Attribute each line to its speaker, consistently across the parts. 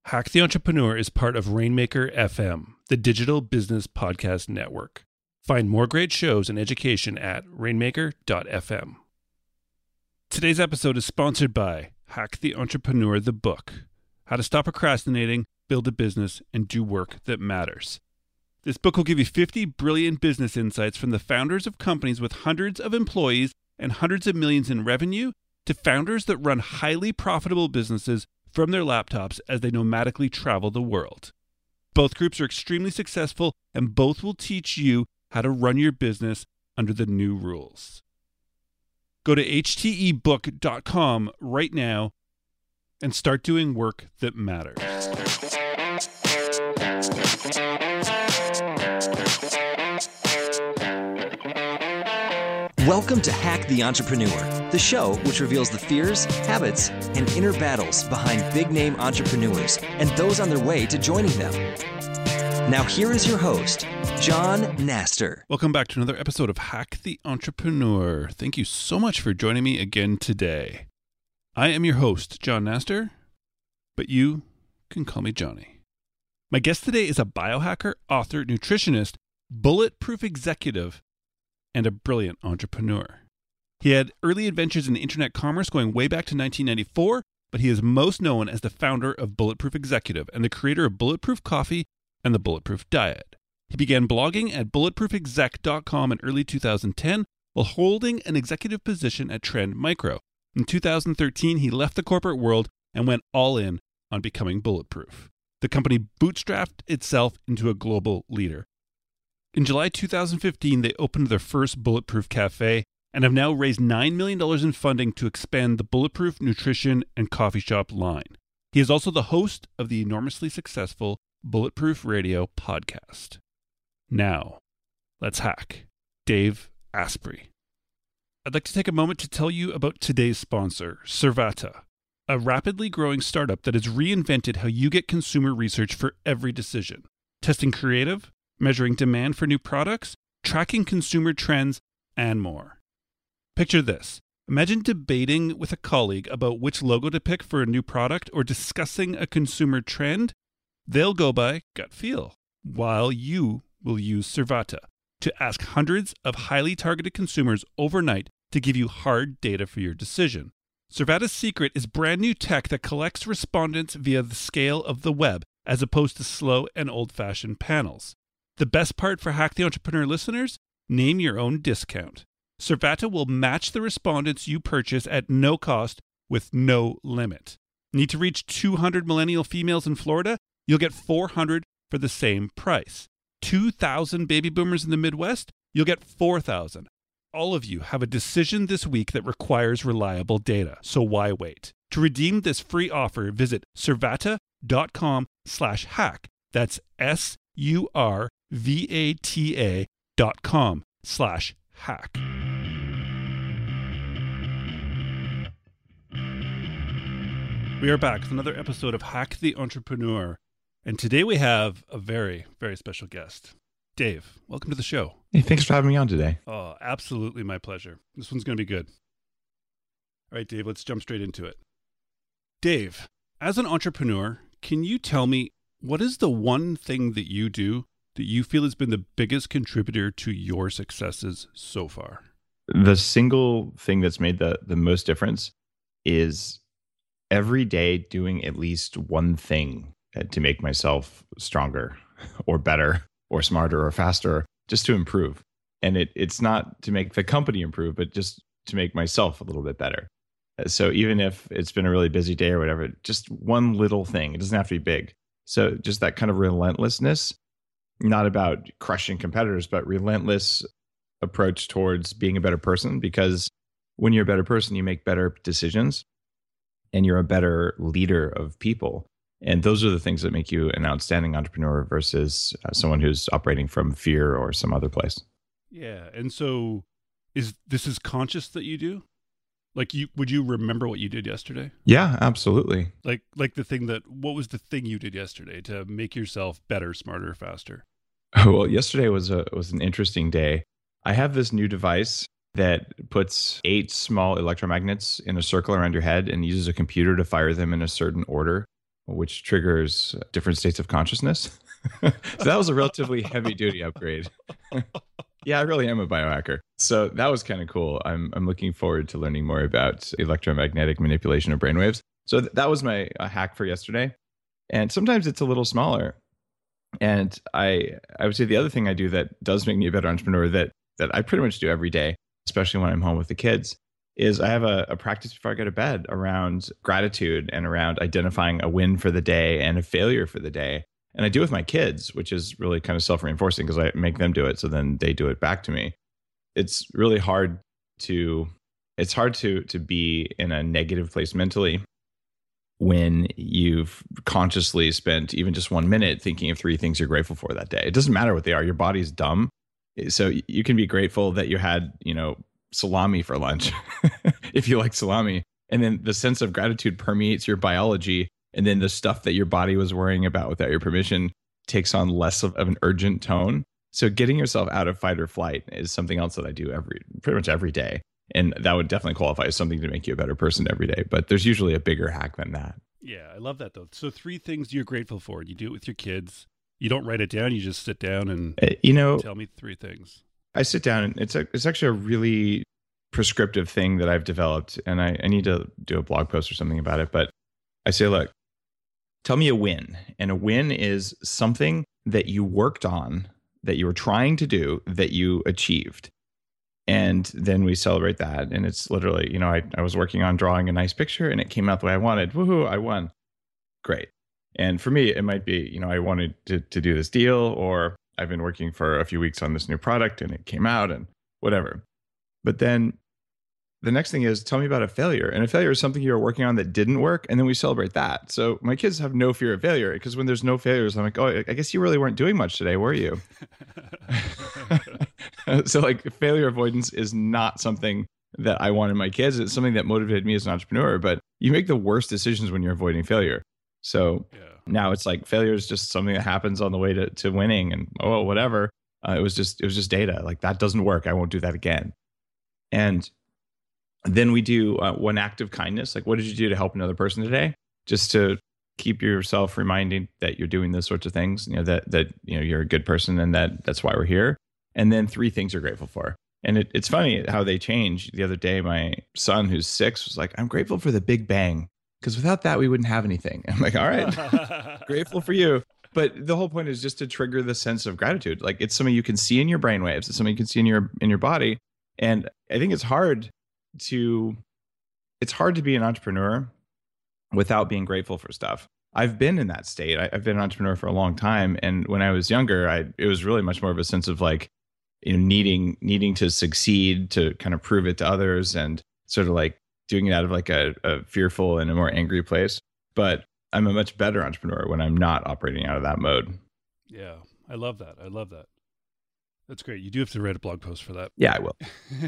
Speaker 1: Hack the Entrepreneur is part of Rainmaker FM, the digital business podcast network. Find more great shows and education at rainmaker.fm. Today's episode is sponsored by Hack the Entrepreneur, the book. How to stop procrastinating, build a business, and do work that matters. This book will give you 50 brilliant business insights from the founders of companies with hundreds of employees and hundreds of millions in revenue to founders that run highly profitable businesses from their laptops as they nomadically travel the world. Both groups are extremely successful, and both will teach you how to run your business under the new rules. Go to htebook.com right now and start doing work that matters.
Speaker 2: Welcome to Hack the Entrepreneur, the show which reveals the fears, habits, and inner battles behind big-name entrepreneurs and those on their way to joining them. Now here is your host, John Naster.
Speaker 1: Welcome back to another episode of Hack the Entrepreneur. Thank you so much for joining me again today. I am your host, John Naster, but you can call me Johnny. My guest today is a biohacker, author, nutritionist, bulletproof executive, and a brilliant entrepreneur. He had early adventures in internet commerce going way back to 1994, but he is most known as the founder of Bulletproof Executive and the creator of Bulletproof Coffee and the Bulletproof Diet. He began blogging at bulletproofexec.com in early 2010 while holding an executive position at Trend Micro. In 2013, he left the corporate world and went all in on becoming bulletproof. The company bootstrapped itself into a global leader. In July 2015, they opened their first Bulletproof Cafe and have now raised $9 million in funding to expand the Bulletproof Nutrition and Coffee Shop line. He is also the host of the enormously successful Bulletproof Radio podcast. Now, let's hack Dave Asprey. I'd like to take a moment to tell you about today's sponsor, Servata, a rapidly growing startup that has reinvented how you get consumer research for every decision, testing creative, measuring demand for new products, tracking consumer trends, and more. Picture this. Imagine debating with a colleague about which logo to pick for a new product or discussing a consumer trend. They'll go by gut feel, while you will use Servata to ask hundreds of highly targeted consumers overnight to give you hard data for your decision. Servata's secret is brand new tech that collects respondents via the scale of the web, as opposed to slow and old-fashioned panels. The best part for Hack the Entrepreneur listeners? Name your own discount. Servata will match the respondents you purchase at no cost with no limit. Need to reach 200 millennial females in Florida? You'll get 400 for the same price. 2,000 baby boomers in the Midwest? You'll get 4,000. All of you have a decision this week that requires reliable data, so why wait? To redeem this free offer, visit servata.com/hack. That's SURVATA.com/hack. We are back with another episode of Hack the Entrepreneur. And today we have a very, very special guest. Dave, welcome to the show.
Speaker 3: Hey, thanks for having me on today.
Speaker 1: Oh, absolutely my pleasure. This one's going to be good. All right, Dave, let's jump straight into it. Dave, as an entrepreneur, can you tell me what is the one thing that you do that you feel has been the biggest contributor to your successes so far?
Speaker 3: The single thing that's made the most difference is every day doing at least one thing to make myself stronger or better or smarter or faster, just to improve. And it's not to make the company improve, but just to make myself a little bit better. So even if it's been a really busy day or whatever, just one little thing, it doesn't have to be big. So just that kind of relentlessness, not about crushing competitors, but relentless approach towards being a better person. Because when you're a better person, you make better decisions and you're a better leader of people. And those are the things that make you an outstanding entrepreneur versus someone who's operating from fear or some other place.
Speaker 1: Yeah. And so this is conscious that you do? Like would you remember what you did yesterday?
Speaker 3: Yeah, absolutely.
Speaker 1: Like what was the thing you did yesterday to make yourself better, smarter, faster?
Speaker 3: Oh, well, yesterday was an interesting day. I have this new device that puts 8 small electromagnets in a circle around your head and uses a computer to fire them in a certain order which triggers different states of consciousness. So that was a relatively heavy duty upgrade. Yeah, I really am a biohacker. So that was kind of cool. I'm looking forward to learning more about electromagnetic manipulation of brainwaves. So that was my hack for yesterday. And sometimes it's a little smaller. And I would say the other thing I do that does make me a better entrepreneur that I pretty much do every day, especially when I'm home with the kids, is I have a practice before I go to bed around gratitude and around identifying a win for the day and a failure for the day. And I do it with my kids, which is really kind of self-reinforcing because I make them do it. So then they do it back to me. It's really hard to be in a negative place mentally when you've consciously spent even just 1 minute thinking of 3 things you're grateful for that day. It doesn't matter what they are. Your body's dumb. So you can be grateful that you had, salami for lunch if you like salami. And then the sense of gratitude permeates your biology. And then the stuff that your body was worrying about without your permission takes on less of an urgent tone. So getting yourself out of fight or flight is something else that I do pretty much every day. And that would definitely qualify as something to make you a better person every day. But there's usually a bigger hack than that.
Speaker 1: Yeah, I love that though. So 3 things you're grateful for. You do it with your kids. You don't write it down. You just sit down and tell me 3 things.
Speaker 3: I sit down and it's actually a really prescriptive thing that I've developed. And I need to do a blog post or something about it. But I say, look, tell me a win. And a win is something that you worked on, that you were trying to do, that you achieved. And then we celebrate that. And it's literally, I was working on drawing a nice picture and it came out the way I wanted. Woohoo, I won. Great. And for me, it might be, I wanted to do this deal, or I've been working for a few weeks on this new product and it came out and whatever. But then the next thing is, tell me about a failure. And a failure is something you were working on that didn't work. And then we celebrate that. So my kids have no fear of failure because when there's no failures, I'm like, oh, I guess you really weren't doing much today, were you? So like failure avoidance is not something that I want in my kids. It's something that motivated me as an entrepreneur, but you make the worst decisions when you're avoiding failure. So now it's like failure is just something that happens on the way to winning and whatever. It was just data. Like that doesn't work. I won't do that again. And then we do one act of kindness. Like, what did you do to help another person today? Just to keep yourself reminding that you're doing those sorts of things, that you're a good person and that's why we're here. And then 3 things you're grateful for. And it's funny how they change. The other day, my son, who's 6, was like, I'm grateful for the Big Bang, because without that, we wouldn't have anything. I'm like, all right, grateful for you. But the whole point is just to trigger the sense of gratitude. Like it's something you can see in your brainwaves. It's something you can see in your body. And I think it's hard to be an entrepreneur without being grateful for stuff. I've been in that state. I've been an entrepreneur for a long time. And when I was younger, it was really much more of a sense of like, needing to succeed to kind of prove it to others and sort of like doing it out of like a fearful and a more angry place. But I'm a much better entrepreneur when I'm not operating out of that mode.
Speaker 1: Yeah, I love that. That's great. You do have to write a blog post for that.
Speaker 3: Yeah, I will.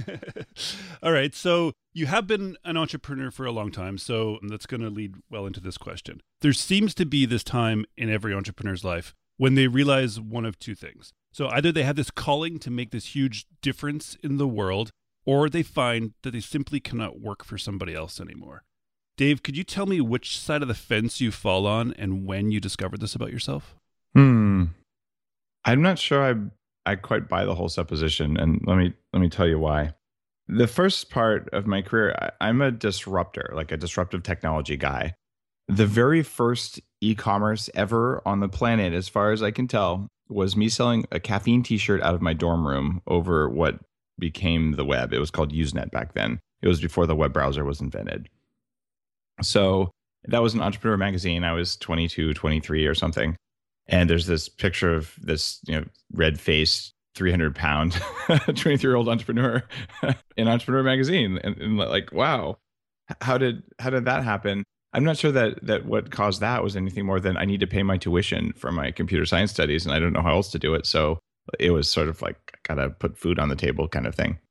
Speaker 1: All right. So you have been an entrepreneur for a long time. So that's going to lead well into this question. There seems to be this time in every entrepreneur's life when they realize one of 2 things. So either they have this calling to make this huge difference in the world, or they find that they simply cannot work for somebody else anymore. Dave, could you tell me which side of the fence you fall on and when you discovered this about yourself?
Speaker 3: I'm not sure I quite buy the whole supposition, and let me tell you why. The first part of my career, I'm a disruptor, like a disruptive technology guy. The very first e-commerce ever on the planet, as far as I can tell, was me selling a caffeine t-shirt out of my dorm room over what became the web. It was called Usenet back then. It was before the web browser was invented. So that was an entrepreneur magazine. I was 22, 23 or something. And there's this picture of this, red-faced, 300-pound, 23-year-old entrepreneur in Entrepreneur magazine. And like, wow, how did that happen? I'm not sure that what caused that was anything more than I need to pay my tuition for my computer science studies, and I don't know how else to do it. So it was sort of like, gotta put food on the table kind of thing.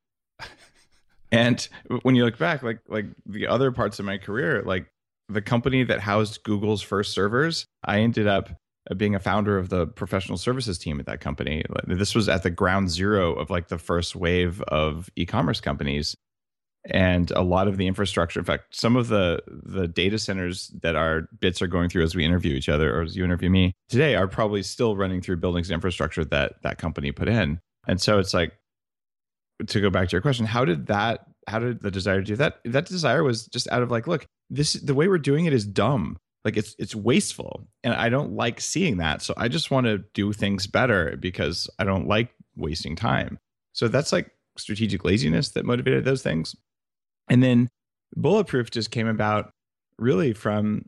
Speaker 3: And when you look back, like the other parts of my career, like the company that housed Google's first servers, I ended up being a founder of the professional services team at that company. This was at the ground zero of like the first wave of e-commerce companies. And a lot of the infrastructure, in fact, some of the data centers that our bits are going through as we interview each other or as you interview me today are probably still running through buildings and infrastructure that that company put in. And so it's like, to go back to your question, how did the desire to do that? That desire was just out of like, look, the way we're doing it is dumb. Like it's wasteful. And I don't like seeing that. So I just want to do things better because I don't like wasting time. So that's like strategic laziness that motivated those things. And then Bulletproof just came about really from,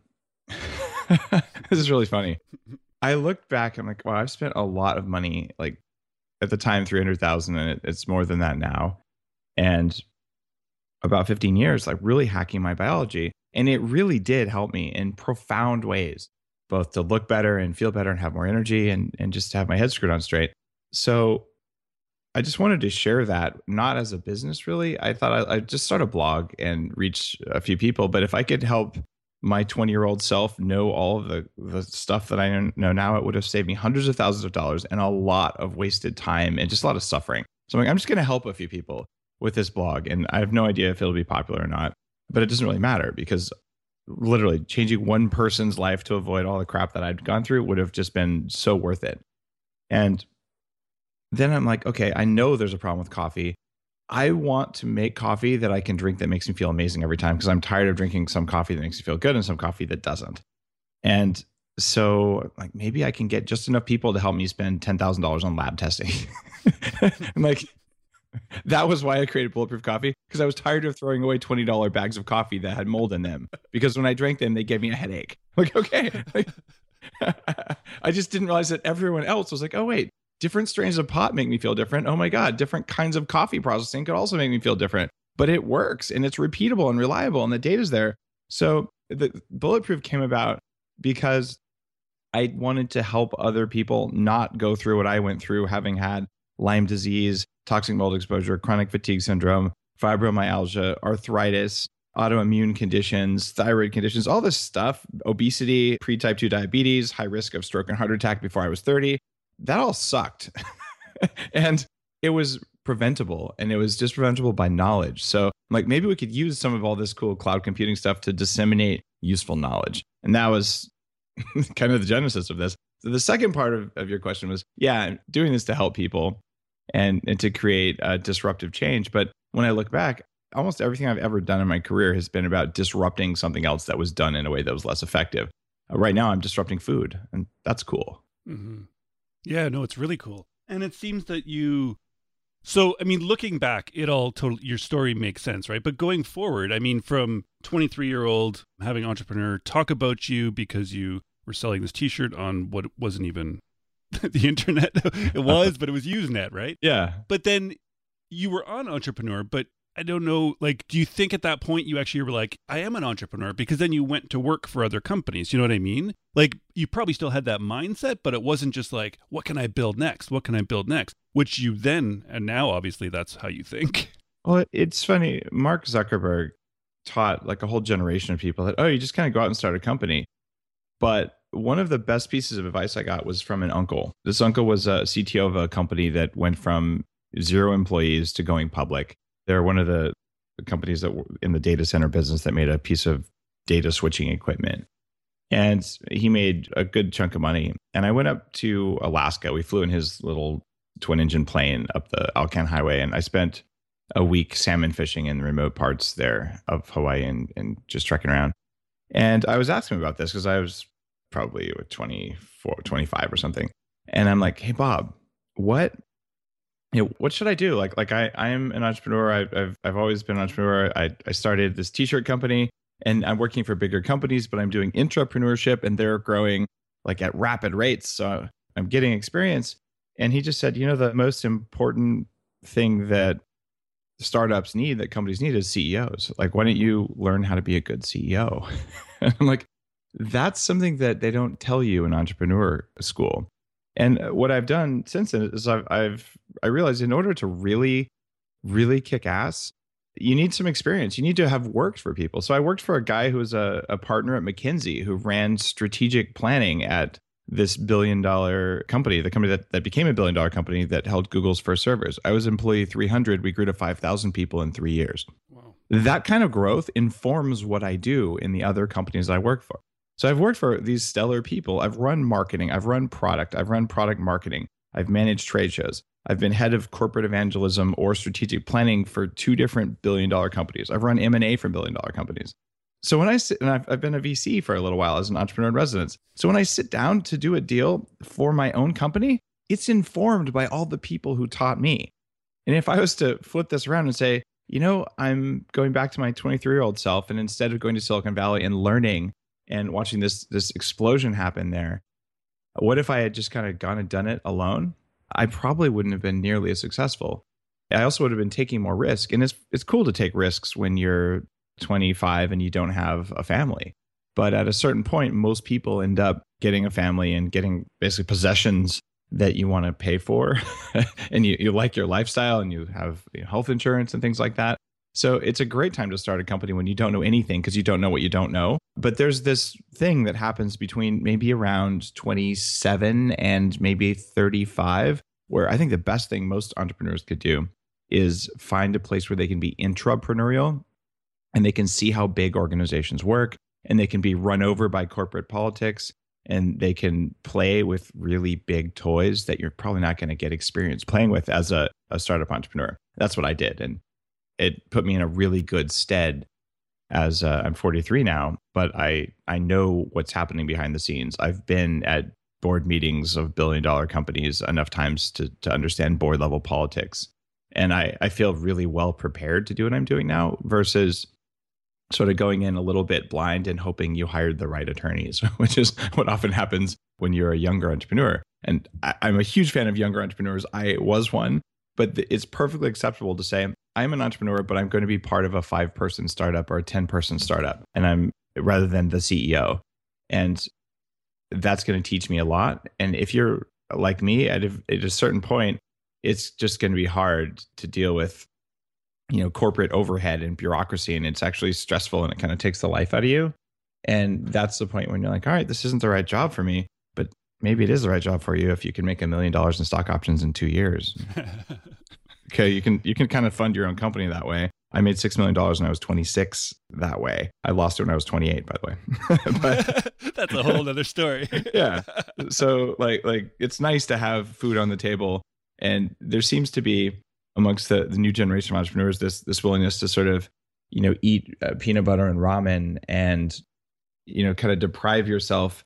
Speaker 3: this is really funny. I looked back, I'm like, wow, I've spent a lot of money, like at the time, 300,000, and it's more than that now. And about 15 years, like really hacking my biology. And it really did help me in profound ways, both to look better and feel better and have more energy and just to have my head screwed on straight. So I just wanted to share that, not as a business, really. I thought I'd just start a blog and reach a few people. But if I could help my 20-year-old self know all of the stuff that I know now, it would have saved me hundreds of thousands of dollars and a lot of wasted time and just a lot of suffering. So I'm just going to help a few people with this blog. And I have no idea if it'll be popular or not, but it doesn't really matter because literally changing one person's life to avoid all the crap that I'd gone through would have just been so worth it. And then I'm like, okay, I know there's a problem with coffee. I want to make coffee that I can drink that makes me feel amazing every time because I'm tired of drinking some coffee that makes me feel good and some coffee that doesn't. And so like maybe I can get just enough people to help me spend $10,000 on lab testing. I'm like, that was why I created Bulletproof Coffee, because I was tired of throwing away $20 bags of coffee that had mold in them because when I drank them, they gave me a headache. Like, okay. Like, I just didn't realize that everyone else was like, oh, wait. Different strains of pot make me feel different. Oh my God, different kinds of coffee processing could also make me feel different. But it works and it's repeatable and reliable and the data's there. So the Bulletproof came about because I wanted to help other people not go through what I went through, having had Lyme disease, toxic mold exposure, chronic fatigue syndrome, fibromyalgia, arthritis, autoimmune conditions, thyroid conditions, all this stuff, obesity, pre-type 2 diabetes, high risk of stroke and heart attack before I was 30. That all sucked. And it was preventable, and it was just preventable by knowledge. So like maybe we could use some of all this cool cloud computing stuff to disseminate useful knowledge. And that was kind of the genesis of this. So the second part of your question was, yeah, doing this to help people and to create a disruptive change. But when I look back, almost everything I've ever done in my career has been about disrupting something else that was done in a way that was less effective. Right now, I'm disrupting food, and that's cool.
Speaker 1: Mm-hmm. Yeah, no, it's really cool. And it seems that so, I mean, looking back, your story makes sense, right? But going forward, I mean, from 23-year-old having entrepreneur talk about you because you were selling this t-shirt on what wasn't even the internet. It was, but it was Usenet, right?
Speaker 3: Yeah.
Speaker 1: But then you were on Entrepreneur, but I don't know, like, do you think at that point you actually were like, I am an entrepreneur? Because then you went to work for other companies. You know what I mean? Like, you probably still had that mindset, but it wasn't just like, what can I build next? What can I build next? Which you then, and now obviously that's how you think.
Speaker 3: Well, it's funny. Mark Zuckerberg taught like a whole generation of people that, oh, you just kind of go out and start a company. But one of the best pieces of advice I got was from an uncle. This uncle was a CTO of a company that went from 0 employees to going public. They're one of the companies that were in the data center business that made a piece of data switching equipment. And he made a good chunk of money. And I went up to Alaska. We flew in his little twin engine plane up the Alcan Highway. And I spent a week salmon fishing in the remote parts there of Hawaii and just trekking around. And I was asking him about this because I was probably 24, 25 or something. And I'm like, hey, Bob, what should I do? Like I am an entrepreneur. I've always been an entrepreneur. I started this t-shirt company and I'm working for bigger companies, but I'm doing intrapreneurship and they're growing like at rapid rates. So I'm getting experience. And he just said, the most important thing that startups need, that companies need, is CEOs. Like, why don't you learn how to be a good CEO? And I'm like, that's something that they don't tell you in entrepreneur school. And what I've done since then is I realized in order to really, really kick ass, you need some experience. You need to have worked for people. So I worked for a guy who was a partner at McKinsey who ran strategic planning at this $1 billion company, the company that became a $1 billion company that held Google's first servers. I was employee 300. We grew to 5,000 people in 3 years.
Speaker 1: Wow.
Speaker 3: that kind of growth informs what I do in the other companies I work for. So I've worked for these stellar people. I've run marketing, I've run product, I've run product marketing, I've managed trade shows. I've been head of corporate evangelism or strategic planning for 2 different billion-dollar companies. I've run M&A for billion-dollar companies. So when I sit, and I've been a VC for a little while as an entrepreneur in residence. So when I sit down to do a deal for my own company, it's informed by all the people who taught me. And if I was to flip this around and say, I'm going back to my 23-year-old self, and instead of going to Silicon Valley and learning and watching this explosion happen there, what if I had just kind of gone and done it alone? I probably wouldn't have been nearly as successful. I also would have been taking more risk. And it's cool to take risks when you're 25 and you don't have a family. But at a certain point, most people end up getting a family and getting basically possessions that you want to pay for. And you like your lifestyle and you have health insurance and things like that. So it's a great time to start a company when you don't know anything because you don't know what you don't know. But there's this thing that happens between maybe around 27 and maybe 35, where I think the best thing most entrepreneurs could do is find a place where they can be intrapreneurial and they can see how big organizations work and they can be run over by corporate politics and they can play with really big toys that you're probably not going to get experience playing with as a startup entrepreneur. That's what I did. And it put me in a really good stead as I'm 43 now, but I know what's happening behind the scenes. I've been at board meetings of billion-dollar companies enough times to understand board level politics. And I feel really well prepared to do what I'm doing now versus sort of going in a little bit blind and hoping you hired the right attorneys, which is what often happens when you're a younger entrepreneur. And I'm a huge fan of younger entrepreneurs. I was one, but it's perfectly acceptable to say, I'm an entrepreneur, but I'm going to be part of a 5-person startup or a 10-person startup. And I'm rather than the CEO. And that's going to teach me a lot. And if you're like me at a certain point, it's just going to be hard to deal with, corporate overhead and bureaucracy. And it's actually stressful and it kind of takes the life out of you. And that's the point when you're like, all right, this isn't the right job for me, but maybe it is the right job for you if you can make $1 million in stock options in 2 years. Okay, you can kind of fund your own company that way. I made $6 million when I was 26 that way. I lost it when I was 28, by the way. But
Speaker 1: that's a whole other story.
Speaker 3: Yeah. So like it's nice to have food on the table. And there seems to be amongst the new generation of entrepreneurs, this willingness to sort of, eat peanut butter and ramen and, kind of deprive yourself.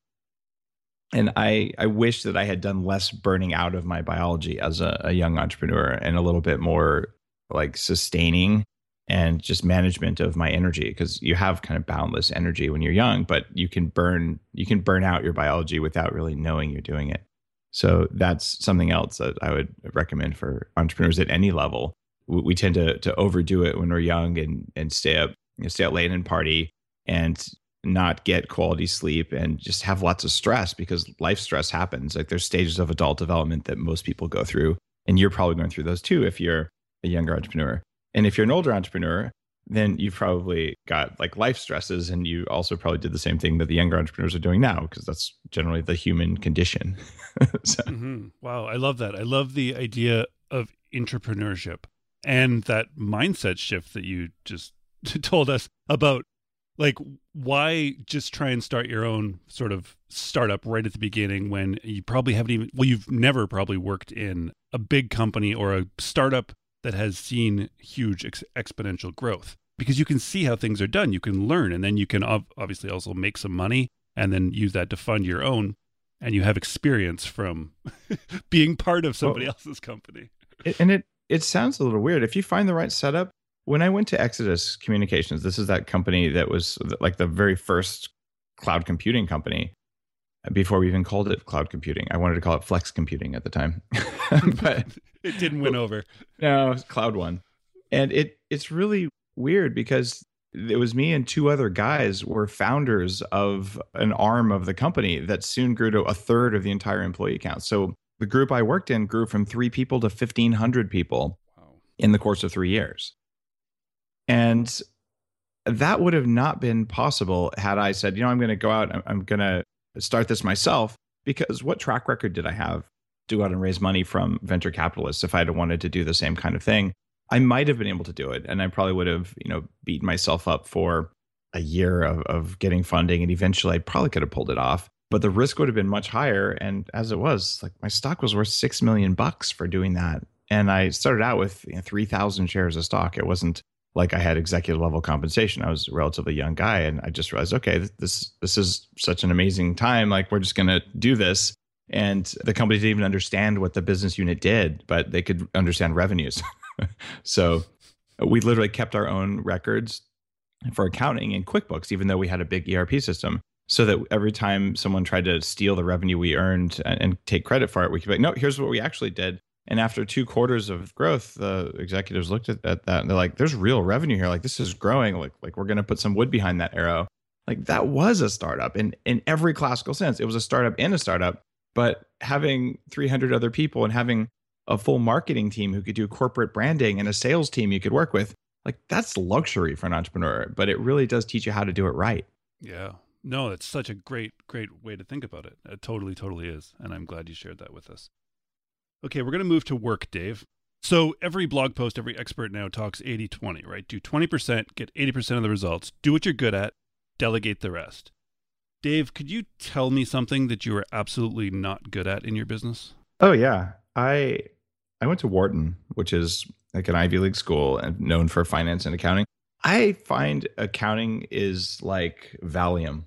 Speaker 3: And I wish that I had done less burning out of my biology as a young entrepreneur and a little bit more like sustaining and just management of my energy, because you have kind of boundless energy when you're young, but you can burn out your biology without really knowing you're doing it. So that's something else that I would recommend for entrepreneurs at any level. We tend to overdo it when we're young and stay up late and party and not get quality sleep and just have lots of stress because life stress happens. Like there's stages of adult development that most people go through. And you're probably going through those too if you're a younger entrepreneur. And if you're an older entrepreneur, then you've probably got like life stresses, and you also probably did the same thing that the younger entrepreneurs are doing now, because that's generally the human condition. So.
Speaker 1: Mm-hmm. Wow, I love that. I love the idea of entrepreneurship and that mindset shift that you just told us about. Like, why just try and start your own sort of startup right at the beginning when you probably you've never probably worked in a big company or a startup that has seen huge exponential growth, because you can see how things are done. You can learn, and then you can obviously also make some money and then use that to fund your own. And you have experience from being part of somebody else's company.
Speaker 3: It sounds a little weird. If you find the right setup, when I went to Exodus Communications, this is that company that was like the very first cloud computing company before we even called it cloud computing. I wanted to call it flex computing at the time, but
Speaker 1: it didn't win over.
Speaker 3: No, it was Cloud One. And it's really weird because it was me and 2 other guys were founders of an arm of the company that soon grew to 1/3 of the entire employee count. So the group I worked in grew from 3 people to 1,500 people in the course of 3 years. And that would have not been possible had I said, I'm going to go out, I'm going to start this myself, because what track record did I have to go out and raise money from venture capitalists if I had wanted to do the same kind of thing? I might have been able to do it, and I probably would have, beaten myself up for a year of getting funding, and eventually I probably could have pulled it off. But the risk would have been much higher. And as it was, like my stock was worth $6 million for doing that. And I started out with 3,000 shares of stock. It wasn't like I had executive level compensation. I was a relatively young guy, and I just realized, okay, this is such an amazing time. Like we're just going to do this. And the company didn't even understand what the business unit did, but they could understand revenues. So we literally kept our own records for accounting in QuickBooks, even though we had a big ERP system, so that every time someone tried to steal the revenue we earned and take credit for it, we could be like, no, here's what we actually did. And after 2 quarters of growth, the executives looked at that and they're like, there's real revenue here. Like this is growing. Like we're going to put some wood behind that arrow. Like that was a startup in every classical sense. It was a startup and a startup, but having 300 other people and having a full marketing team who could do corporate branding and a sales team you could work with, like that's luxury for an entrepreneur, but it really does teach you how to do it right.
Speaker 1: Yeah. No, it's such a great way to think about it. It totally is. And I'm glad you shared that with us. Okay, we're going to move to work, Dave. So every blog post, every expert now talks 80-20, right? Do 20%, get 80% of the results, do what you're good at, delegate the rest. Dave, could you tell me something that you are absolutely not good at in your business?
Speaker 3: Oh yeah. I went to Wharton, which is like an Ivy League school and known for finance and accounting. I find accounting is like Valium.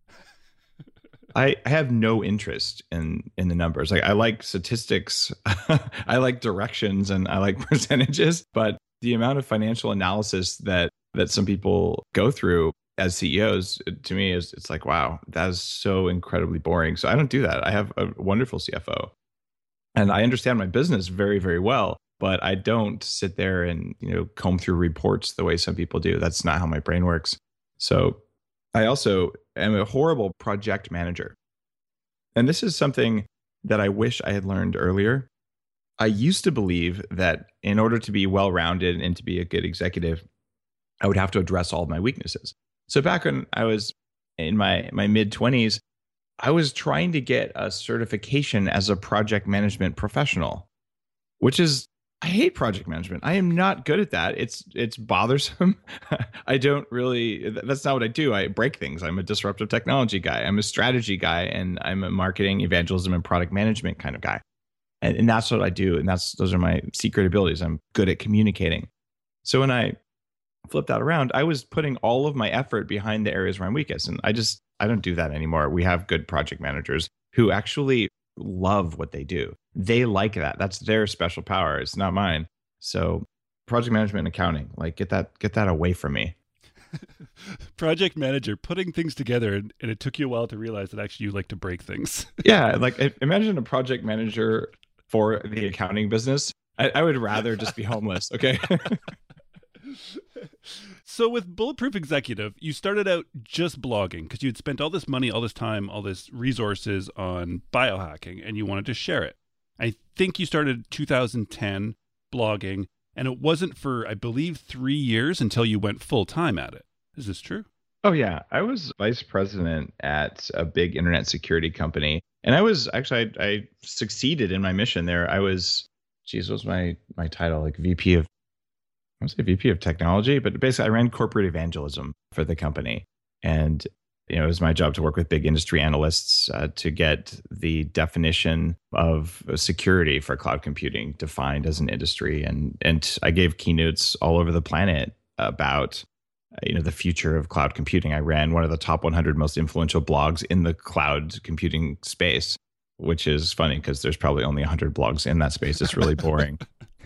Speaker 3: I have no interest in the numbers. Like I like statistics, I like directions, and I like percentages. But the amount of financial analysis that some people go through as CEOs, to me, it's like, wow, that is so incredibly boring. So I don't do that. I have a wonderful CFO, and I understand my business very, very well. But I don't sit there and comb through reports the way some people do. That's not how my brain works. So I also am a horrible project manager. And this is something that I wish I had learned earlier. I used to believe that in order to be well-rounded and to be a good executive, I would have to address all of my weaknesses. So back when I was in my mid-20s, I was trying to get a certification as a project management professional, which is, I hate project management. I am not good at that. It's bothersome. I don't really, that's not what I do. I break things. I'm a disruptive technology guy. I'm a strategy guy, and I'm a marketing, evangelism, and product management kind of guy. And that's what I do. And those are my secret abilities. I'm good at communicating. So when I flipped that around, I was putting all of my effort behind the areas where I'm weakest. And I don't do that anymore. We have good project managers who actually love what they do. They like that. That's their special power. It's not mine. So project management and accounting, like get that away from me.
Speaker 1: Project manager, putting things together, and it took you a while to realize that actually you like to break things.
Speaker 3: Yeah, like imagine a project manager for the accounting business. I would rather just be homeless, okay?
Speaker 1: So with Bulletproof Executive, you started out just blogging because you'd spent all this money, all this time, all this resources on biohacking, and you wanted to share it. I think you started 2010 blogging, and it wasn't for, I believe, 3 years until you went full time at it. Is this true?
Speaker 3: Oh yeah, I was vice president at a big internet security company, and I succeeded in my mission there. What was my title? Like VP of, I want to say VP of technology, but basically I ran corporate evangelism for the company. And it was my job to work with big industry analysts to get the definition of security for cloud computing defined as an industry. And I gave keynotes all over the planet about the future of cloud computing. I ran one of the top 100 most influential blogs in the cloud computing space, which is funny because there's probably only 100 blogs in that space. It's really boring.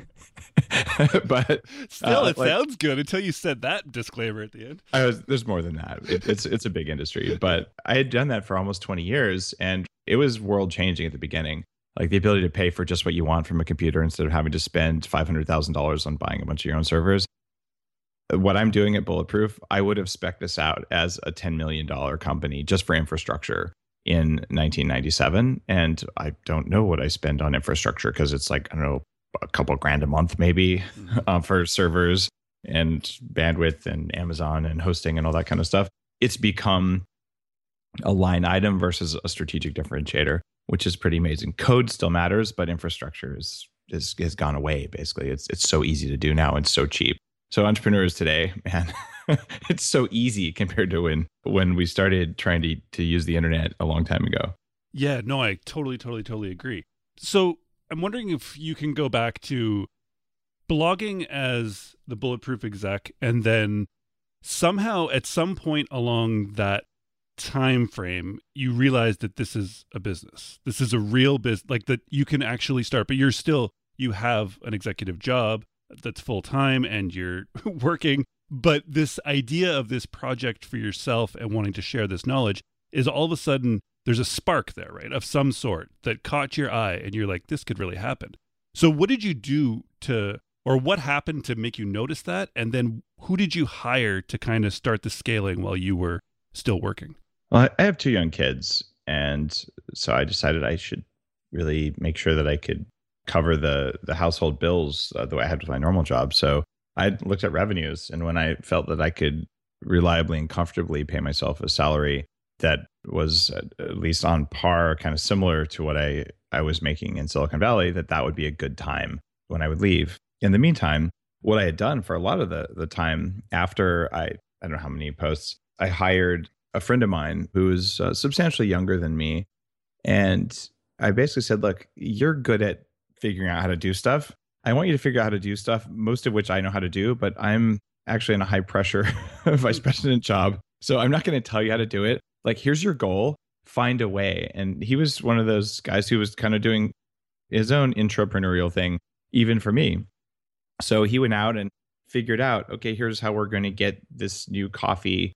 Speaker 3: But
Speaker 1: still, it sounds good until you said that disclaimer at the end.
Speaker 3: There's more than that. It's a big industry, but I had done that for almost 20 years, and it was world changing at the beginning. Like the ability to pay for just what you want from a computer instead of having to spend $500,000 on buying a bunch of your own servers. What I'm doing at Bulletproof, I would have spec'd this out as a $10 million company just for infrastructure in 1997, and I don't know what I spend on infrastructure because it's like, I don't know, a couple grand a month maybe for servers and bandwidth and Amazon and hosting and all that kind of stuff. It's become a line item versus a strategic differentiator, which is pretty amazing. Code still matters, but infrastructure is has gone away. Basically, it's so easy to do now and so cheap. So entrepreneurs today, man, it's so easy compared to when we started trying to use the internet a long time ago.
Speaker 1: Yeah, no, I totally agree. So I'm wondering if you can go back to blogging as the Bulletproof exec, and then somehow at some point along that time frame, you realize that this is a business. This is a real business, like that you can actually start, but you have an executive job that's full time and you're working. But this idea of this project for yourself and wanting to share this knowledge is all of a sudden there's a spark there, right? Of some sort that caught your eye and you're like, this could really happen. So what did you do or what happened to make you notice that? And then who did you hire to kind of start the scaling while you were still working?
Speaker 3: Well, I have 2 young kids. And so I decided I should really make sure that I could cover the household bills the way I had with my normal job. So I looked at revenues. And when I felt that I could reliably and comfortably pay myself a salary that was at least on par, kind of similar to what I was making in Silicon Valley, that would be a good time when I would leave. In the meantime, what I had done for a lot of the time after I don't know how many posts, I hired a friend of mine who was substantially younger than me. And I basically said, look, you're good at figuring out how to do stuff. I want you to figure out how to do stuff, most of which I know how to do, but I'm actually in a high pressure vice president job. So I'm not going to tell you how to do it. Like, here's your goal, find a way. And he was one of those guys who was kind of doing his own intrapreneurial thing, even for me. So he went out and figured out, okay, here's how we're going to get this new coffee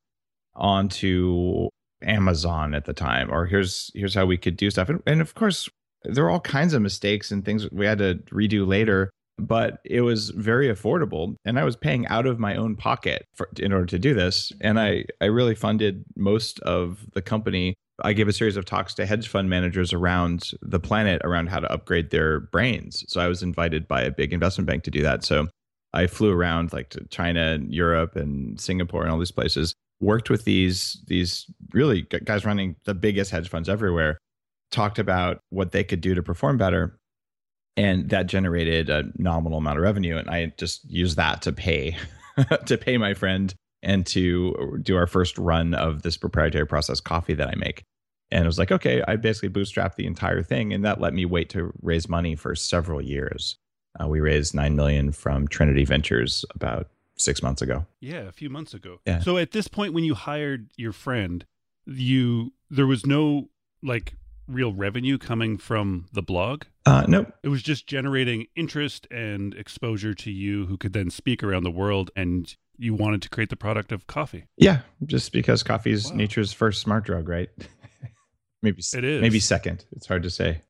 Speaker 3: onto Amazon at the time, or here's how we could do stuff. And of course, there were all kinds of mistakes and things we had to redo later, but it was very affordable. And I was paying out of my own pocket in order to do this. And I really funded most of the company. I gave a series of talks to hedge fund managers around the planet around how to upgrade their brains. So I was invited by a big investment bank to do that. So I flew around like to China and Europe and Singapore and all these places, worked with these really guys running the biggest hedge funds everywhere, talked about what they could do to perform better. And that generated a nominal amount of revenue. And I just used that to pay my friend and to do our first run of this proprietary process coffee that I make. And it was like, okay, I basically bootstrapped the entire thing. And that let me wait to raise money for several years. We raised $9 million from Trinity Ventures about 6 months ago.
Speaker 1: Yeah, a few months ago.
Speaker 3: Yeah.
Speaker 1: So at this point, when you hired your friend, there was no like real revenue coming from the blog?
Speaker 3: Nope.
Speaker 1: It was just generating interest and exposure to you who could then speak around the world, and you wanted to create the product of coffee.
Speaker 3: Yeah, just because coffee is nature's first smart drug, right? Maybe
Speaker 1: it is.
Speaker 3: Maybe second. It's hard to say.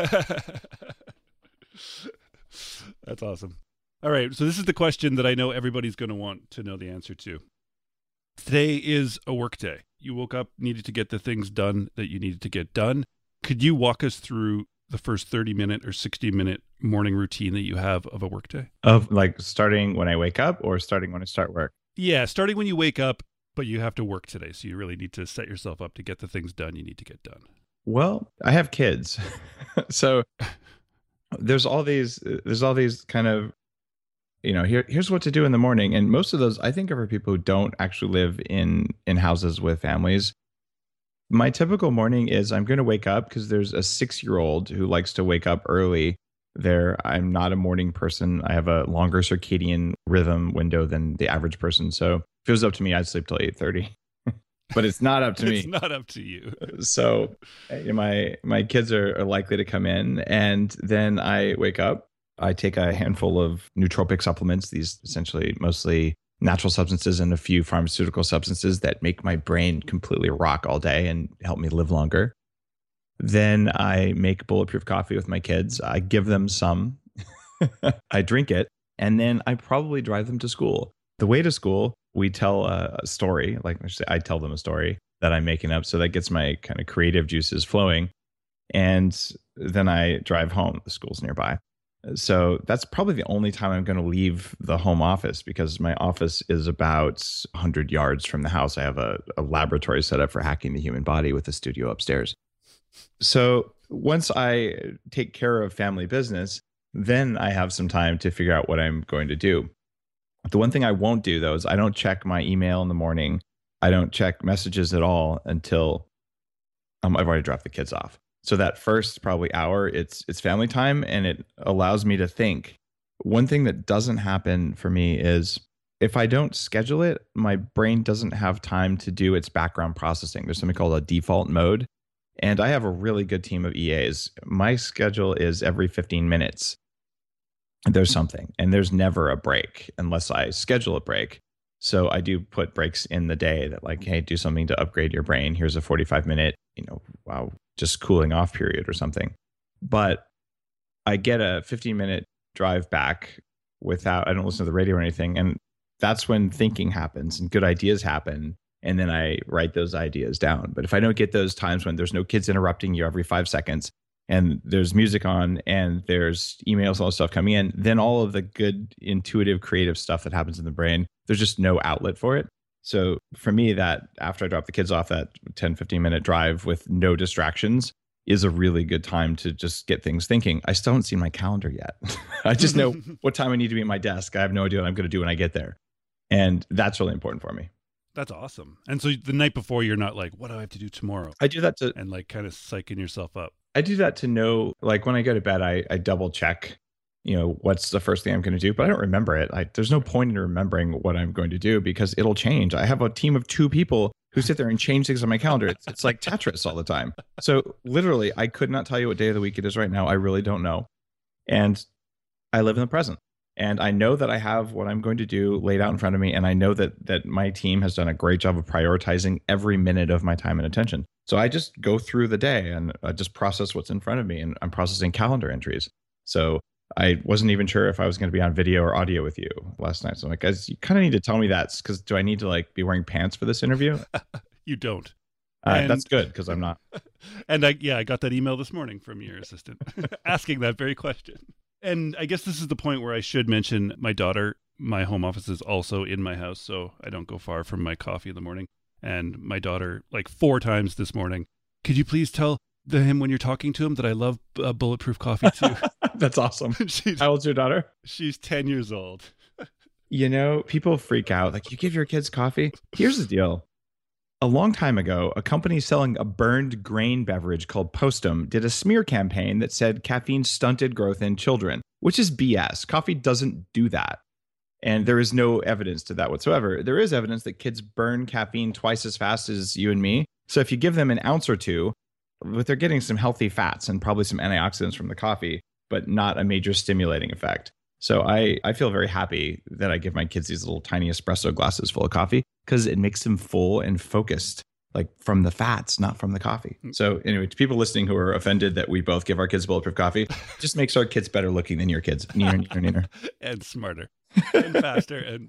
Speaker 1: That's awesome. All right, so this is the question that I know everybody's going to want to know the answer to. Today is a work day. You woke up, needed to get the things done that you needed to get done. Could you walk us through the first 30-minute or 60-minute morning routine that you have of a workday?
Speaker 3: Of like starting when I wake up or starting when I start work?
Speaker 1: Yeah, starting when you wake up, but you have to work today. So you really need to set yourself up to get the things done you need to get done.
Speaker 3: Well, I have kids. So there's all these kind of, here's what to do in the morning. And most of those, I think, are for people who don't actually live in houses with families. My typical morning is I'm going to wake up because there's a 6-year-old who likes to wake up early. I'm not a morning person. I have a longer circadian rhythm window than the average person. So if it was up to me, I'd sleep till 8:30. But it's not up to me.
Speaker 1: It's not up to you.
Speaker 3: So my kids are likely to come in, and then I wake up. I take a handful of nootropic supplements, these essentially mostly natural substances and a few pharmaceutical substances that make my brain completely rock all day and help me live longer. Then I make bulletproof coffee with my kids. I give them some. I drink it, and then I probably drive them to school. The way to school, we tell a story, I tell them a story that I'm making up. So that gets my kind of creative juices flowing. And then I drive home. The school's nearby. So that's probably the only time I'm going to leave the home office, because my office is about 100 yards from the house. I have a laboratory set up for hacking the human body with a studio upstairs. So once I take care of family business, then I have some time to figure out what I'm going to do. The one thing I won't do though is I don't check my email in the morning. I don't check messages at all until I've already dropped the kids off. So that first probably hour, it's family time, and it allows me to think. One thing that doesn't happen for me is if I don't schedule it, my brain doesn't have time to do its background processing. There's something called a default mode. And I have a really good team of EAs. My schedule is every 15 minutes. There's something, and there's never a break unless I schedule a break. So I do put breaks in the day that like, hey, do something to upgrade your brain. Here's a 45-minute, just cooling off period or something. But I get a 15-minute drive back I don't listen to the radio or anything. And that's when thinking happens and good ideas happen. And then I write those ideas down. But if I don't get those times when there's no kids interrupting you every 5 seconds and there's music on and there's emails, all this stuff coming in, then all of the good, intuitive, creative stuff that happens in the brain, there's just no outlet for it. So for me, that after I drop the kids off, that 10, 15-minute drive with no distractions is a really good time to just get things thinking. I still haven't seen my calendar yet. I just know what time I need to be at my desk. I have no idea what I'm going to do when I get there. And that's really important for me.
Speaker 1: That's awesome. And so the night before, you're not like, what do I have to do tomorrow?
Speaker 3: I do that
Speaker 1: and like kind of psyching yourself up.
Speaker 3: I do that to know, like when I go to bed, I double check, what's the first thing I'm going to do, but I don't remember it. There's no point in remembering what I'm going to do because it'll change. I have a team of 2 people who sit there and change things on my calendar. It's like Tetris all the time. So literally, I could not tell you what day of the week it is right now. I really don't know. And I live in the present. And I know that I have what I'm going to do laid out in front of me. And I know that my team has done a great job of prioritizing every minute of my time and attention. So I just go through the day and I just process what's in front of me. And I'm processing calendar entries. So I wasn't even sure if I was going to be on video or audio with you last night. So I'm like, guys, you kind of need to tell me that because do I need to be wearing pants for this interview?
Speaker 1: You don't.
Speaker 3: That's good because I'm not.
Speaker 1: And I got that email this morning from your assistant asking that very question. And I guess this is the point where I should mention my daughter. My home office is also in my house, so I don't go far from my coffee in the morning. And my daughter, 4 times this morning, could you please tell him when you're talking to him that I love Bulletproof Coffee too?
Speaker 3: That's awesome. How old's your daughter?
Speaker 1: She's 10 years old.
Speaker 3: People freak out. Like, you give your kids coffee? Here's the deal. A long time ago, a company selling a burned grain beverage called Postum did a smear campaign that said caffeine stunted growth in children, which is BS. Coffee doesn't do that. And there is no evidence to that whatsoever. There is evidence that kids burn caffeine twice as fast as you and me. So if you give them an ounce or two, but they're getting some healthy fats and probably some antioxidants from the coffee, but not a major stimulating effect. So I feel very happy that I give my kids these little tiny espresso glasses full of coffee because it makes them full and focused, from the fats, not from the coffee. So anyway, to people listening who are offended that we both give our kids bulletproof coffee, just makes our kids better looking than your kids. Neener.
Speaker 1: And smarter and faster. And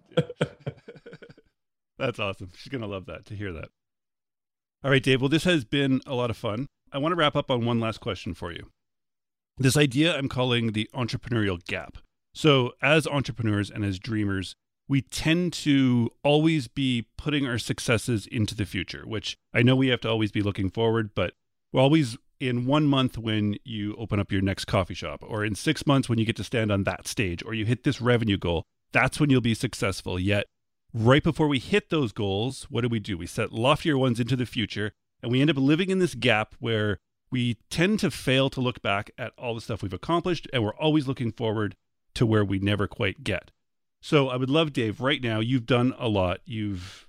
Speaker 1: that's awesome. She's going to love that, to hear that. All right, Dave. Well, this has been a lot of fun. I want to wrap up on one last question for you. This idea I'm calling the entrepreneurial gap. So as entrepreneurs and as dreamers, we tend to always be putting our successes into the future, which I know we have to always be looking forward, but we're always in 1 month when you open up your next coffee shop, or in 6 months when you get to stand on that stage, or you hit this revenue goal. That's when you'll be successful. Yet right before we hit those goals, what do? We set loftier ones into the future, and we end up living in this gap where we tend to fail to look back at all the stuff we've accomplished, and we're always looking forward to where we never quite get. So I would love, Dave, right now, you've done a lot. You've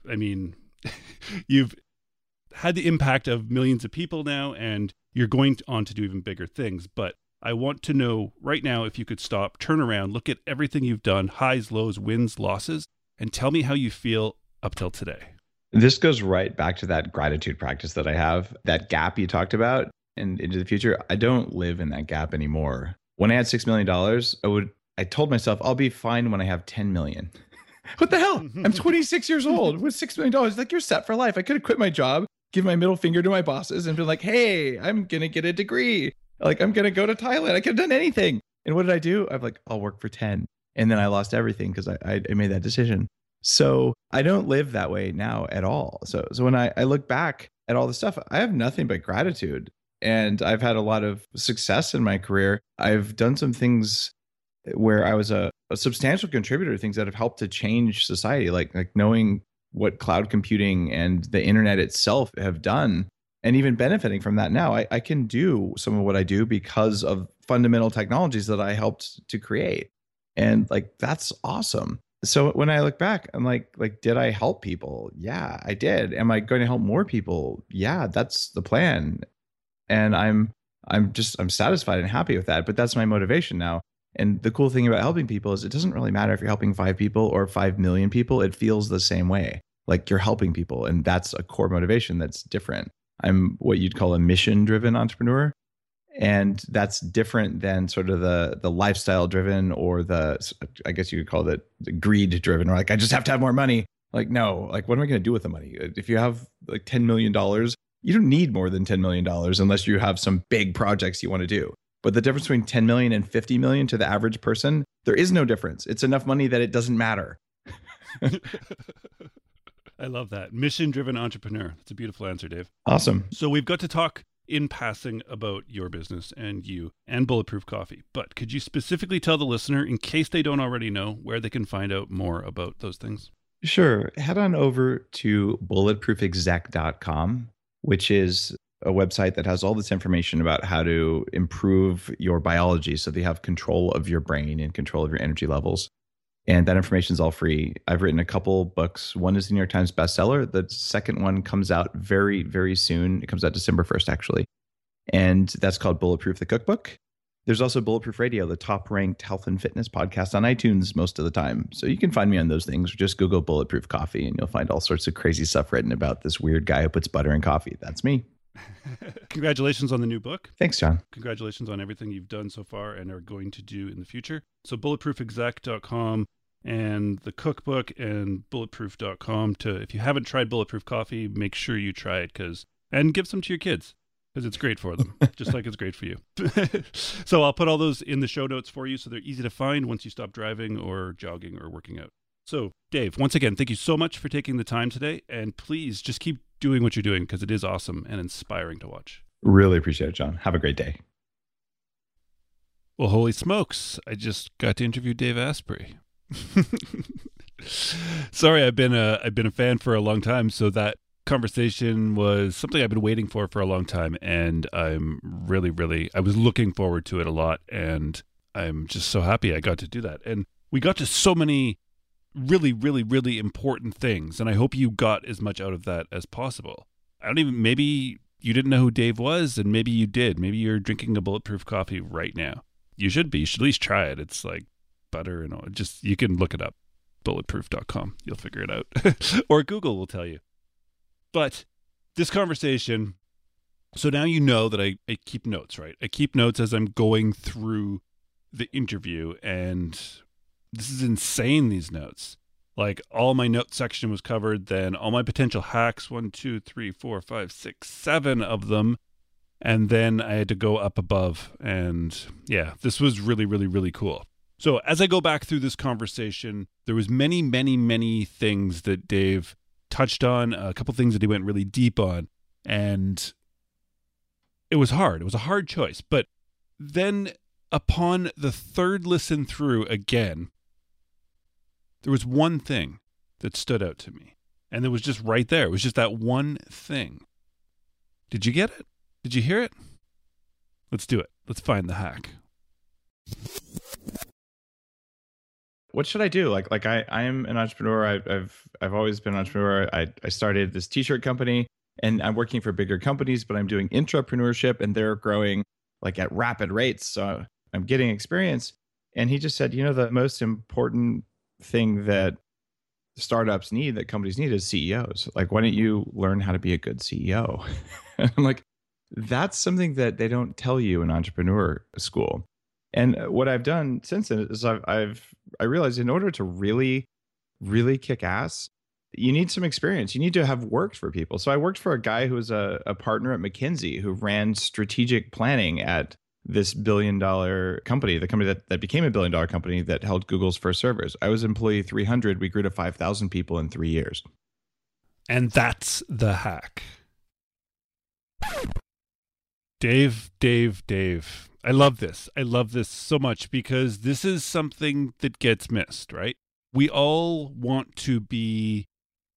Speaker 1: had the impact of millions of people now, and you're going on to do even bigger things. But I want to know right now if you could stop, turn around, look at everything you've done, highs, lows, wins, losses, and tell me how you feel up till today.
Speaker 3: This goes right back to that gratitude practice that I have, that gap you talked about, and into the future. I don't live in that gap anymore. When I had $6 million, I told myself I'll be fine when I have 10 million. What the hell? I'm 26 years old with $6 million. Like, you're set for life. I could have quit my job, give my middle finger to my bosses and be like, hey, I'm going to get a degree. Like, I'm going to go to Thailand. I could have done anything. And what did I do? I'm like, I'll work for 10. And then I lost everything because I made that decision. So I don't live that way now at all. So when I look back at all the stuff, I have nothing but gratitude. And I've had a lot of success in my career. I've done some things where I was a substantial contributor to things that have helped to change society, like knowing what cloud computing and the internet itself have done, and even benefiting from that now. I can do some of what I do because of fundamental technologies that I helped to create. And like, that's awesome. So when I look back, I'm like, did I help people? Yeah, I did. Am I going to help more people? Yeah, that's the plan. And I'm satisfied and happy with that. But that's my motivation now. And the cool thing about helping people is it doesn't really matter if you're helping 5 people or 5 million people. It feels the same way. Like, you're helping people, and that's a core motivation that's different. I'm what you'd call a mission-driven entrepreneur. And that's different than sort of the lifestyle driven, or I guess you could call it the greed driven, or like, I just have to have more money. Like, no, like, what am I going to do with the money? If you have like $10 million, you don't need more than $10 million unless you have some big projects you want to do. But the difference between 10 million and 50 million to the average person, there is no difference. It's enough money that it doesn't matter.
Speaker 1: I love that. Mission-driven entrepreneur. That's a beautiful answer, Dave.
Speaker 3: Awesome.
Speaker 1: So we've got to talk in passing about your business and you and Bulletproof Coffee. But could you specifically tell the listener, in case they don't already know, where they can find out more about those things?
Speaker 3: Sure. Head on over to bulletproofexec.com, which is a website that has all this information about how to improve your biology so that you have control of your brain and control of your energy levels. And that information is all free. I've written a couple books. One is the New York Times bestseller. The second one comes out very, very soon. It comes out December 1st, actually. And that's called Bulletproof the Cookbook. There's also Bulletproof Radio, the top-ranked health and fitness podcast on iTunes most of the time. So you can find me on those things. Just Google Bulletproof Coffee, and you'll find all sorts of crazy stuff written about this weird guy who puts butter in coffee. That's me.
Speaker 1: Congratulations on the new book.
Speaker 3: Thanks, John.
Speaker 1: Congratulations on everything you've done so far and are going to do in the future. So bulletproofexec.com and the cookbook, and bulletproof.com if you haven't tried Bulletproof Coffee, make sure you try it, and give some to your kids, because it's great for them, just like it's great for you. So I'll put all those in the show notes for you so they're easy to find once you stop driving or jogging or working out. So Dave, once again, thank you so much for taking the time today, and please just keep doing what you're doing, because it is awesome and inspiring to watch.
Speaker 3: Really appreciate it, John. Have a great day.
Speaker 1: Well, holy smokes, I just got to interview Dave Asprey. Sorry, I've been a fan for a long time, so that conversation was something I've been waiting for a long time, and I'm really I was looking forward to it a lot, and I'm just so happy I got to do that. And we got to so many really important things, and I hope you got as much out of that as possible. Maybe you didn't know who Dave was, and maybe you did. Maybe you're drinking a Bulletproof Coffee right now. You should at least try it. It's like butter and all. You can look it up, bulletproof.com. You'll figure it out. Or Google will tell you. But this conversation, so now you know that I keep notes, right? I keep notes as I'm going through the interview, and this is insane, these notes. Like, all my note section was covered, then all my potential hacks, 1, 2, 3, 4, 5, 6, 7 of them. And then I had to go up above. And yeah, this was really cool. So as I go back through this conversation, there was many things that Dave touched on, a couple things that he went really deep on. And it was hard. It was a hard choice. But then upon the third listen through again, there was one thing that stood out to me. And it was just right there. It was just that one thing. Did you get it? Did you hear it? Let's do it. Let's find the hack.
Speaker 3: What should I do? Like I am an entrepreneur. I've always been an entrepreneur. I started this t-shirt company, and I'm working for bigger companies, but I'm doing intrapreneurship, and they're growing like at rapid rates. So I'm getting experience. And he just said, the most important thing that startups need, that companies need, is CEOs. Like, why don't you learn how to be a good CEO? And I'm like, that's something that they don't tell you in entrepreneur school. And what I've done since then is I realized in order to really kick ass, you need some experience. You need to have worked for people. So I worked for a guy who was a partner at McKinsey, who ran strategic planning at this $1 billion company, the company that became a $1 billion company that held Google's first servers. I was employee 300. We grew to 5,000 people in 3 years.
Speaker 1: And that's the hack. Dave. I love this. I love this so much because this is something that gets missed, right? We all want to be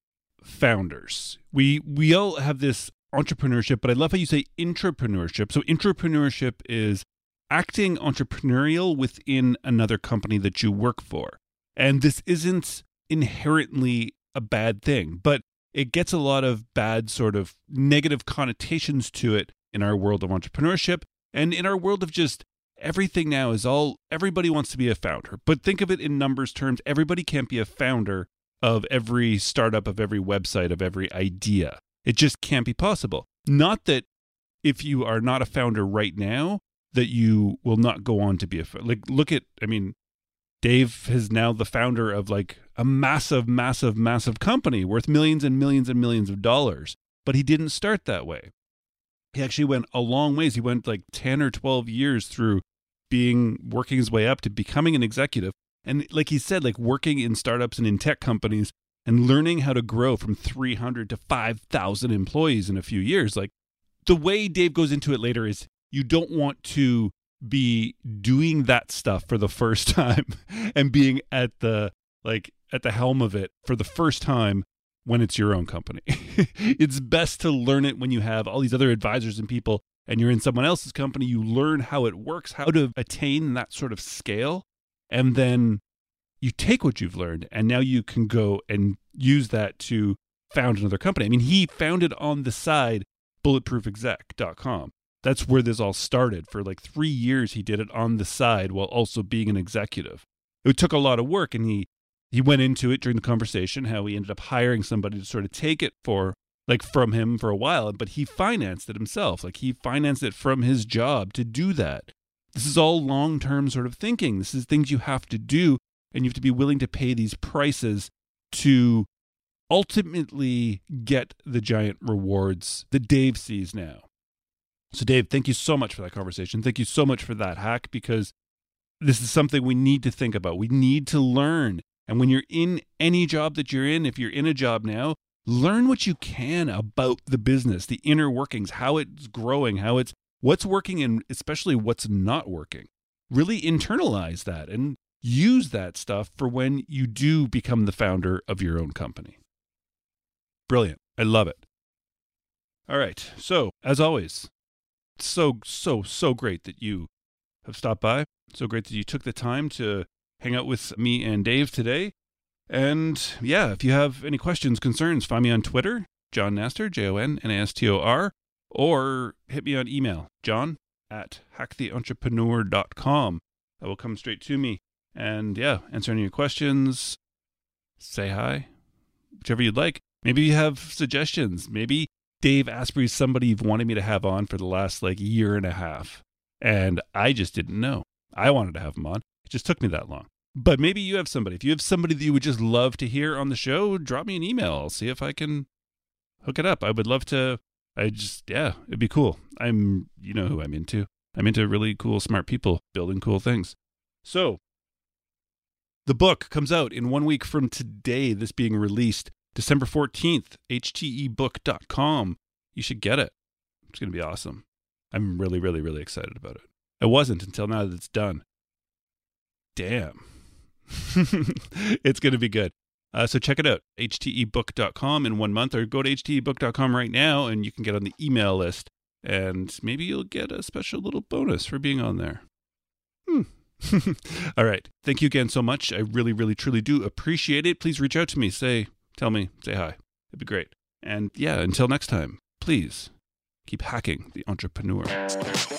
Speaker 1: founders. We all have this entrepreneurship, but I love how you say intrapreneurship. So intrapreneurship is acting entrepreneurial within another company that you work for. And this isn't inherently a bad thing, but it gets a lot of bad sort of negative connotations to it in our world of entrepreneurship and in our world of just everything now is everybody wants to be a founder. But think of it in numbers terms. Everybody can't be a founder of every startup, of every website, of every idea. It just can't be possible. Not that if you are not a founder right now, that you will not go on to be a founder. Like, look at, Dave is now the founder of like a massive, massive, massive company worth millions and millions and millions of dollars. But he didn't start that way. He actually went a long ways. He went like 10 or 12 years through working his way up to becoming an executive. And like he said, like working in startups and in tech companies and learning how to grow from 300 to 5,000 employees in a few years. Like the way Dave goes into it later is you don't want to be doing that stuff for the first time and being at the helm of it for the first time when it's your own company. It's best to learn it when you have all these other advisors and people and you're in someone else's company. You learn how it works, how to attain that sort of scale. And then you take what you've learned and now you can go and use that to found another company. I mean, he founded on the side bulletproofexec.com. That's where this all started. For like 3 years, he did it on the side while also being an executive. It took a lot of work, and he went into it during the conversation, how he ended up hiring somebody to sort of take it from him for a while, but he financed it himself. Like he financed it from his job to do that. This is all long-term sort of thinking. This is things you have to do, and you have to be willing to pay these prices to ultimately get the giant rewards that Dave sees now. So Dave, thank you so much for that conversation. Thank you so much for that hack, because this is something we need to think about. We need to learn. And when you're in any job that you're in, if you're in a job now, learn what you can about the business, the inner workings, how it's growing, what's working and especially what's not working. Really internalize that and use that stuff for when you do become the founder of your own company. Brilliant. I love it. All right. So as always, so great that you have stopped by. So great that you took the time to hang out with me and Dave today. And yeah, if you have any questions, concerns, find me on Twitter, John Nastor, JONNASTOR, or hit me on email, john@hacktheentrepreneur.com. That will come straight to me. And yeah, answer any of your questions, say hi, whichever you'd like. Maybe you have suggestions. Maybe Dave Asprey's somebody you've wanted me to have on for the last year and a half. And I just didn't know. I wanted to have him on. It just took me that long. But maybe you have somebody. If you have somebody that you would just love to hear on the show, drop me an email. I'll see if I can hook it up. I would love to. It'd be cool. You know who I'm into. I'm into really cool, smart people building cool things. So the book comes out in 1 week from today, this being released, December 14th, htebook.com. You should get it. It's going to be awesome. I'm really, really, really excited about it. I wasn't until now that it's done. Damn. It's going to be good. So check it out, htebook.com in 1 month, or go to htebook.com right now and you can get on the email list and maybe you'll get a special little bonus for being on there. All right. Thank you again so much. I really, really, truly do appreciate it. Please reach out to me. Tell me, say hi. It'd be great. And yeah, until next time, please keep hacking the entrepreneur.